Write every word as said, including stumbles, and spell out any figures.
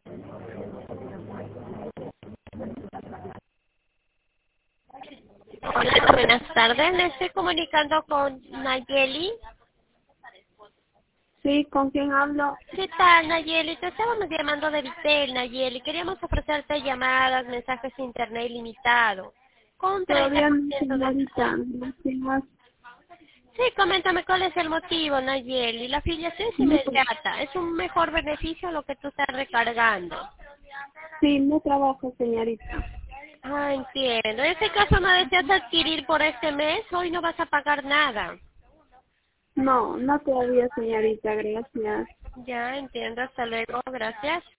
Hola, buenas tardes. Me estoy comunicando con Nayeli. Sí, ¿con quién hablo? ¿Qué tal, Nayeli? Te estábamos llamando de Vitel, Nayeli. Queríamos ofrecerte llamadas, mensajes de internet ilimitado. Con un treinta Todavía por no, ciento de... señorita. Gracias. Sí, coméntame cuál es el motivo, Nayeli. La afiliación es No, pues, inmediata. Es un mejor beneficio lo que tú estás recargando. sí, no trabajo, señorita. Ah, entiendo. En este caso no deseas adquirir por este mes, hoy no vas a pagar nada. No, no todavía, señorita. Gracias. Ya entiendo, hasta luego, gracias.